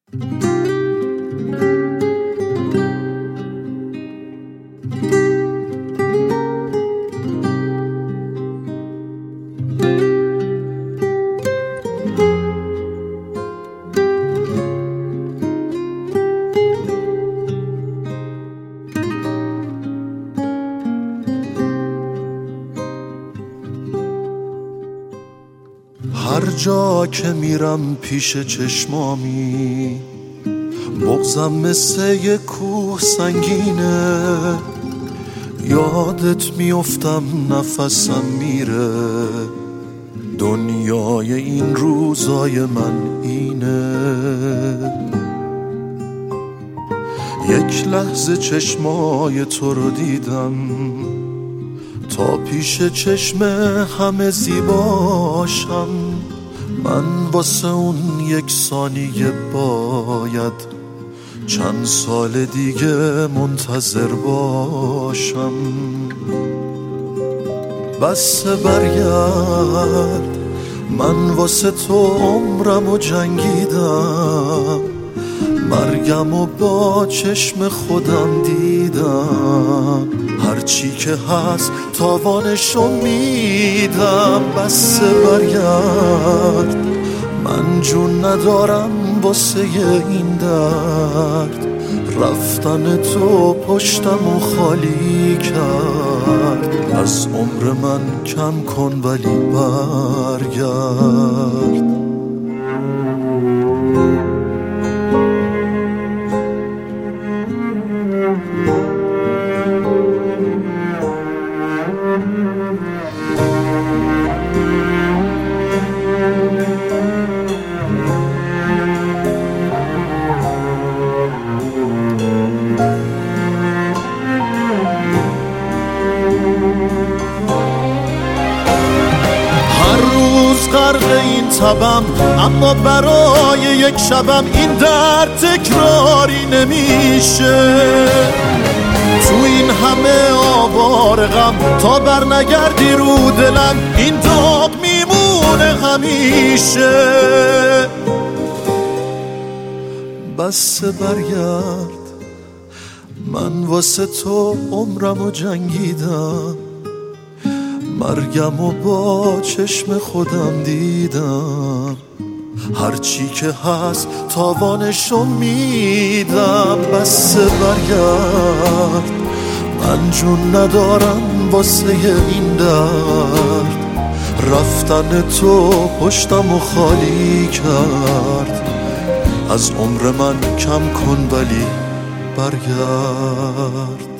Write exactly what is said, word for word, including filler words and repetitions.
هر جا که میرم پیش چشمامی بغضم مثل یه کوه سنگینه، یادت میافتم نفسم میره، دنیای این روزای من اینه. یک لحظه چشمای تو رو دیدم تا پیش چشم همه زیباشم، من واسه اون یک ثانیه باید چند سال دیگه منتظر باشم. بس برگرد، من واسه تو عمرم و جنگیدم، مرگم و با چشم خودم دیدم، هرچی که هست تاوانشو میدم. بس برگرد، من جون ندارم واسه این درد، رفتن تو پشتم و خالی کرد، از عمر من کم کن ولی برگرد. غرق این تبم، اما برای یک شبم این درد تکراری نمیشه. تو این همه آوار غم تا بر نگردی رو دلم، این داغ میمونه همیشه. بس برگرد، من واسه تو عمرم و جنگیدم، مرگم و با چشم خودم دیدم، هرچی که هست تاوانشو میدم. بس برگرد، من جون ندارم واسه این درد، رفتن تو پشتم و خالی کرد، از عمر من کم کن ولی برگرد.